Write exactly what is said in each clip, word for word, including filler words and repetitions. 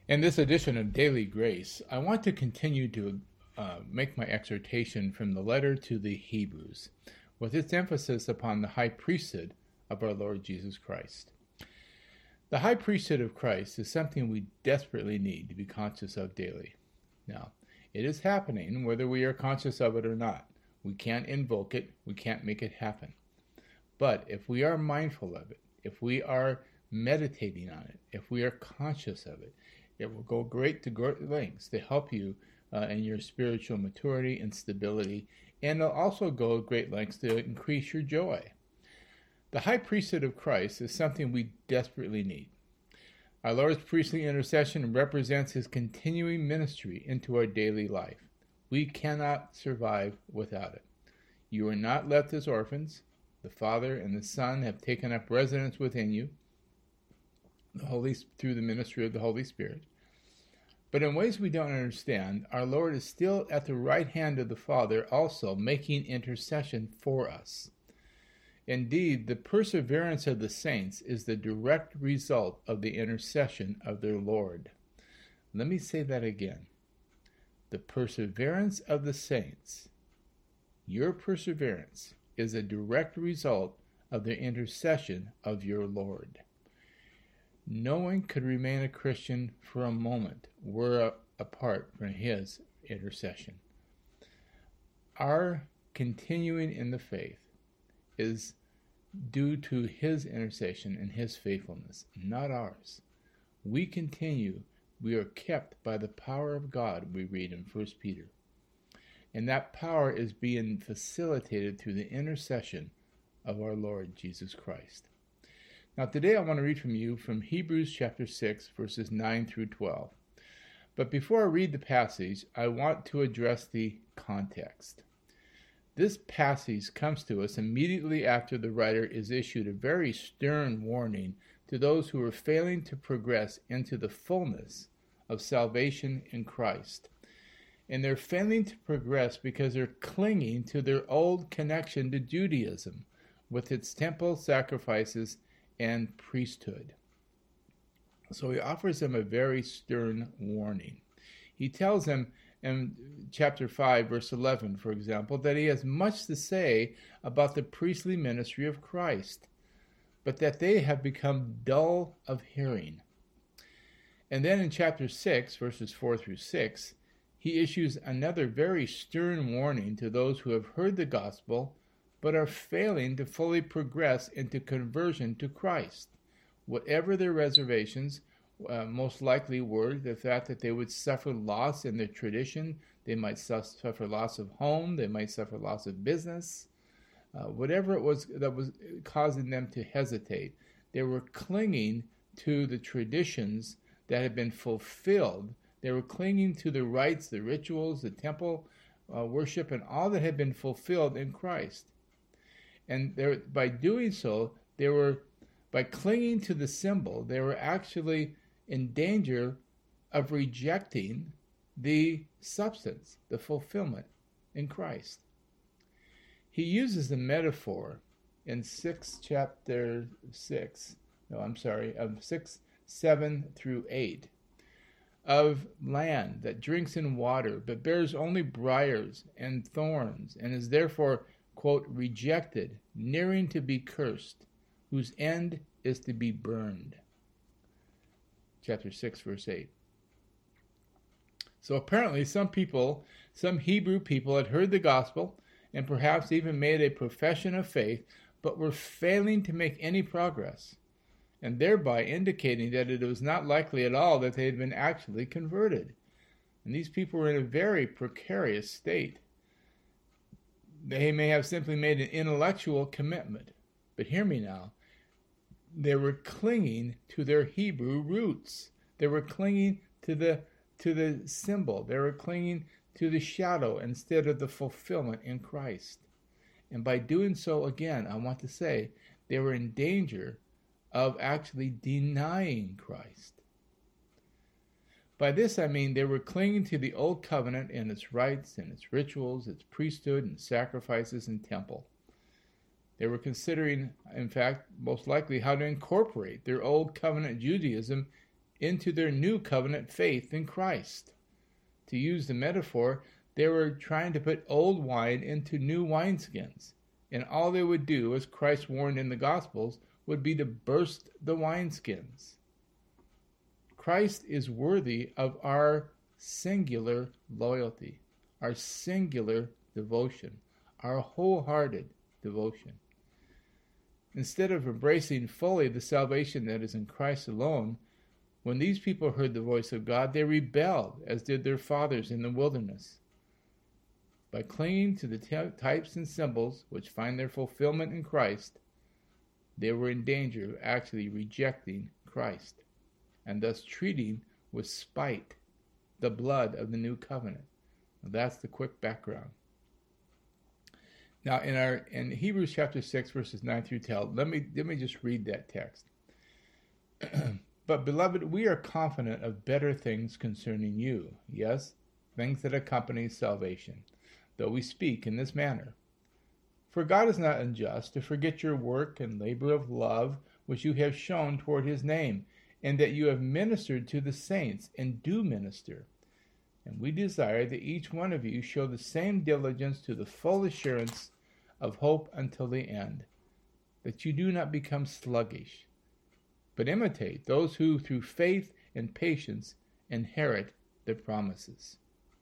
In this edition of Daily Grace, I want to continue to uh, make my exhortation from the letter to the Hebrews, with its emphasis upon the high priesthood of our Lord Jesus Christ. The high priesthood of Christ is something we desperately need to be conscious of daily. Now, it is happening whether we are conscious of it or not. We can't invoke it, we can't make it happen. But if we are mindful of it, if we are meditating on it, if we are conscious of it, it will go great to great lengths to help you uh, in your spiritual maturity and stability, and it'll also go great lengths to increase your joy. The high priesthood of Christ is something we desperately need. Our Lord's priestly intercession represents his continuing ministry into our daily life. We cannot survive without it. You are not left as orphans. The Father and the Son have taken up residence within you, the Holy through the ministry of the Holy Spirit. But in ways we don't understand, our Lord is still at the right hand of the Father, also making intercession for us. Indeed, the perseverance of the saints is the direct result of the intercession of their Lord. Let me say that again. The perseverance of the saints, your perseverance, is a direct result of the intercession of your Lord. No one could remain a Christian for a moment were apart from his intercession. Our continuing in the faith is due to his intercession and his faithfulness, not ours. We continue, we are kept by the power of God, we read in First Peter. And that power is being facilitated through the intercession of our Lord Jesus Christ. Now today I want to read from you from Hebrews chapter six, verses nine through twelve. But before I read the passage, I want to address the context. This passage comes to us immediately after the writer is issued a very stern warning to those who are failing to progress into the fullness of salvation in Christ. And they're failing to progress because they're clinging to their old connection to Judaism with its temple sacrifices and priesthood. So he offers them a very stern warning. He tells them in chapter five, verse eleven, for example, that he has much to say about the priestly ministry of Christ, but that they have become dull of hearing. And then in chapter six, verses four through six, he issues another very stern warning to those who have heard the gospel but are failing to fully progress into conversion to Christ. Whatever their reservations, uh, most likely were the fact that they would suffer loss in their tradition, they might su- suffer loss of home, they might suffer loss of business, uh, whatever it was that was causing them to hesitate. They were clinging to the traditions that had been fulfilled. They were clinging to the rites, the rituals, the temple uh, worship, and all that had been fulfilled in Christ. And by doing so, they were, by clinging to the symbol, they were actually in danger of rejecting the substance, the fulfillment in Christ. He uses the metaphor in six, chapter six, no, I'm sorry, of six, seven through eight, of land that drinks in water, but bears only briars and thorns, and is therefore, quote, rejected, nearing to be cursed, whose end is to be burned. Chapter six, verse eight. So apparently some people, some Hebrew people had heard the gospel and perhaps even made a profession of faith, but were failing to make any progress, and thereby indicating that it was not likely at all that they had been actually converted. And these people were in a very precarious state. They may have simply made an intellectual commitment. But hear me now. They were clinging to their Hebrew roots. They were clinging to the to the symbol. They were clinging to the shadow instead of the fulfillment in Christ. And by doing so, again, I want to say, they were in danger of actually denying Christ. By this I mean they were clinging to the old covenant and its rites and its rituals, its priesthood and sacrifices and temple. They were considering, in fact, most likely how to incorporate their old covenant Judaism into their new covenant faith in Christ. To use the metaphor, they were trying to put old wine into new wineskins, and all they would do, as Christ warned in the Gospels, would be to burst the wineskins. Christ is worthy of our singular loyalty, our singular devotion, our wholehearted devotion. Instead of embracing fully the salvation that is in Christ alone, when these people heard the voice of God, they rebelled, as did their fathers in the wilderness. By clinging to the t- types and symbols which find their fulfillment in Christ, they were in danger of actually rejecting Christ, and thus treating with spite the blood of the new covenant. Now, that's the quick background. Now, in our in Hebrews chapter six, verses nine through ten, let me let me just read that text. But, beloved, we are confident of better things concerning you, yes, things that accompany salvation, though we speak in this manner. For God is not unjust to forget your work and labor of love which you have shown toward his name, and that you have ministered to the saints, and do minister. And we desire that each one of you show the same diligence to the full assurance of hope until the end, that you do not become sluggish, but imitate those who through faith and patience inherit the promises.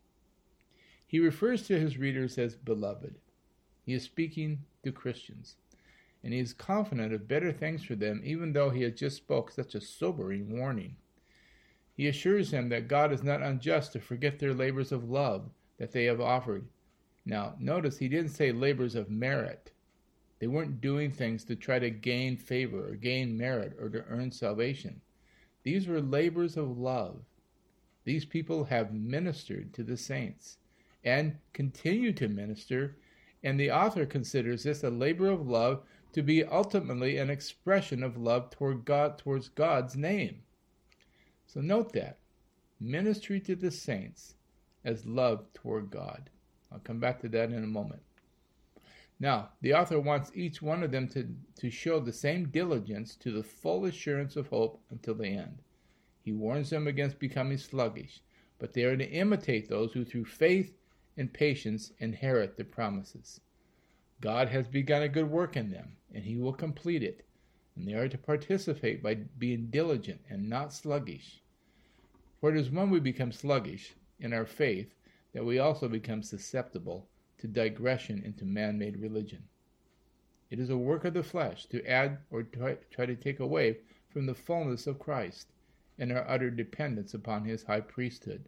He refers to his readers as beloved. He is speaking to Christians, and he is confident of better things for them, even though he has just spoke such a sobering warning. He assures them that God is not unjust to forget their labors of love that they have offered. Now, notice he didn't say labors of merit. They weren't doing things to try to gain favor or gain merit or to earn salvation. These were labors of love. These people have ministered to the saints and continue to minister, and the author considers this a labor of love to be ultimately an expression of love toward God, towards God's name. So note that. Ministry to the saints as love toward God. I'll come back to that in a moment. Now, the author wants each one of them to, to show the same diligence to the full assurance of hope until the end. He warns them against becoming sluggish, but they are to imitate those who through faith and patience inherit the promises. God has begun a good work in them, and he will complete it, and they are to participate by being diligent and not sluggish. For it is when we become sluggish in our faith that we also become susceptible to digression into man-made religion. It is a work of the flesh to add or try, try to take away from the fullness of Christ and our utter dependence upon his high priesthood.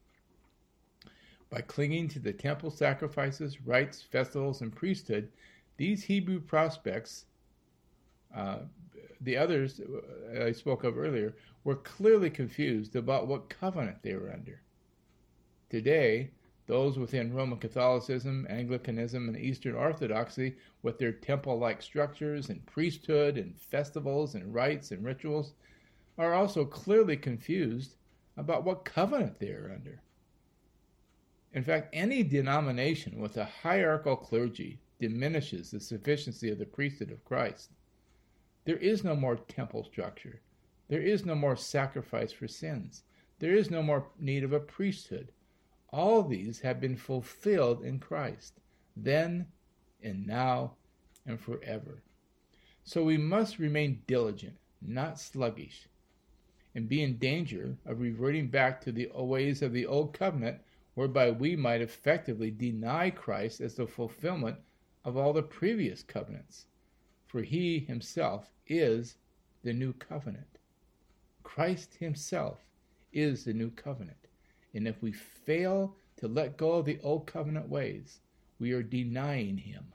By clinging to the temple sacrifices, rites, festivals, and priesthood, these Hebrew prospects, uh, the others I spoke of earlier, were clearly confused about what covenant they were under. Today, those within Roman Catholicism, Anglicanism, and Eastern Orthodoxy, with their temple-like structures and priesthood and festivals and rites and rituals, are also clearly confused about what covenant they are under. In fact, any denomination with a hierarchical clergy diminishes the sufficiency of the priesthood of Christ. There is no more temple structure. There is no more sacrifice for sins. There is no more need of a priesthood. All these have been fulfilled in Christ, then and now and forever. So we must remain diligent, not sluggish, and be in danger of reverting back to the ways of the old covenant, whereby we might effectively deny Christ as the fulfillment of all the previous covenants. For he himself is the new covenant. Christ himself is the new covenant. And if we fail to let go of the old covenant ways, we are denying him.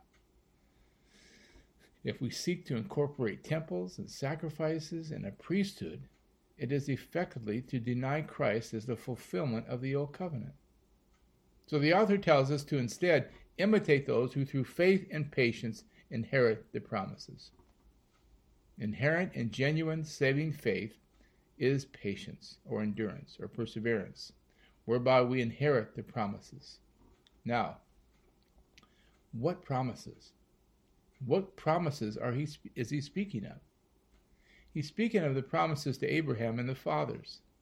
If we seek to incorporate temples and sacrifices and a priesthood, it is effectively to deny Christ as the fulfillment of the old covenant. So the author tells us to instead imitate those who through faith and patience inherit the promises. Inherent in genuine saving faith is patience or endurance or perseverance, whereby we inherit the promises. Now, what promises? What promises are he is he speaking of? He's speaking of the promises to Abraham and the fathers,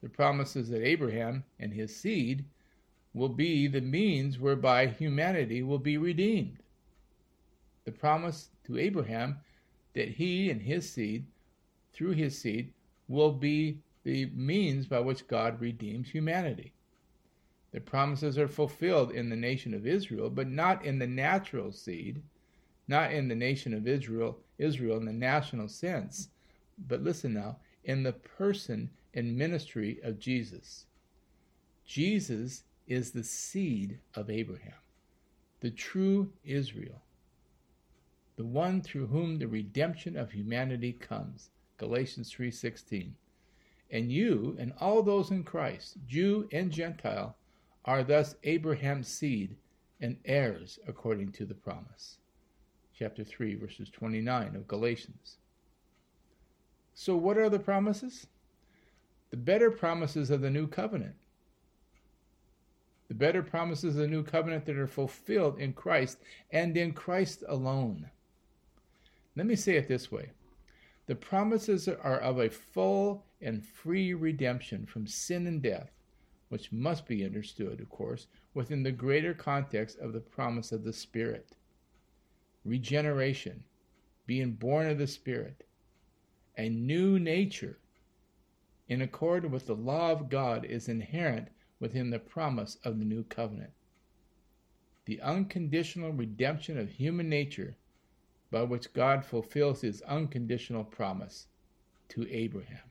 The promise is that Abraham and his seed will be the means whereby humanity will be redeemed. The promise to Abraham that he and his seed, through his seed, will be the means by which God redeems humanity. The promises are fulfilled in the nation of Israel, but not in the natural seed, not in the nation of Israel, Israel in the national sense, but listen now, in the person and ministry of Jesus. Jesus is the seed of Abraham, the true Israel, the one through whom the redemption of humanity comes. Galatians three sixteen. And you and all those in Christ, Jew and Gentile, are thus Abraham's seed and heirs according to the promise. Chapter three, verses twenty-nine of Galatians. So what are the promises? The better promises of the new covenant. The better promises of the new covenant that are fulfilled in Christ and in Christ alone. Let me say it this way. The promises are of a full and free redemption from sin and death, which must be understood, of course, within the greater context of the promise of the Spirit. Regeneration, being born of the Spirit, a new nature, in accord with the law of God, is inherent within the promise of the new covenant. The unconditional redemption of human nature by which God fulfills his unconditional promise to Abraham.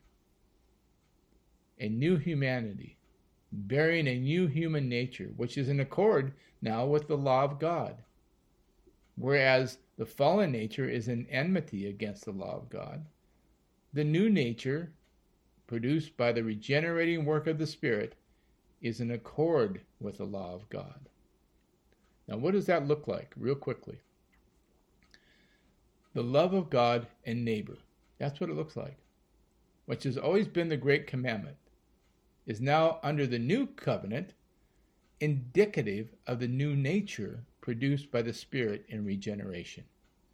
A new humanity, bearing a new human nature, which is in accord now with the law of God. Whereas the fallen nature is in enmity against the law of God, the new nature, produced by the regenerating work of the Spirit, is in accord with the law of God. Now, what does that look like, real quickly? The love of God and neighbor. That's what it looks like. Which has always been the great commandment, is now under the new covenant, indicative of the new nature produced by the Spirit in regeneration.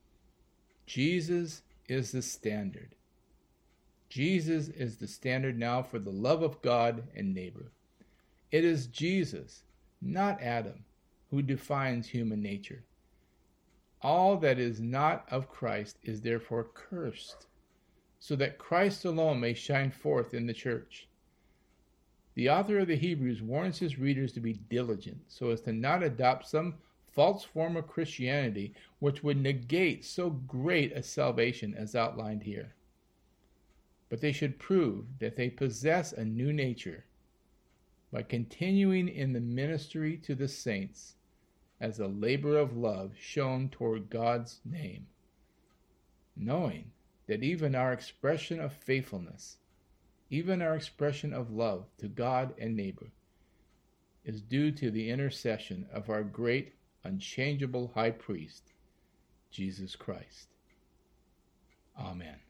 Jesus is the standard. Jesus is the standard now for the love of God and neighbor. It is Jesus, not Adam, who defines human nature. All that is not of Christ is therefore cursed, so that Christ alone may shine forth in the church. The author of the Hebrews warns his readers to be diligent, so as to not adopt some false form of Christianity which would negate so great a salvation as outlined here. But they should prove that they possess a new nature by continuing in the ministry to the saints as a labor of love shown toward God's name, knowing that even our expression of faithfulness, even our expression of love to God and neighbor, is due to the intercession of our great, unchangeable high priest, Jesus Christ. Amen.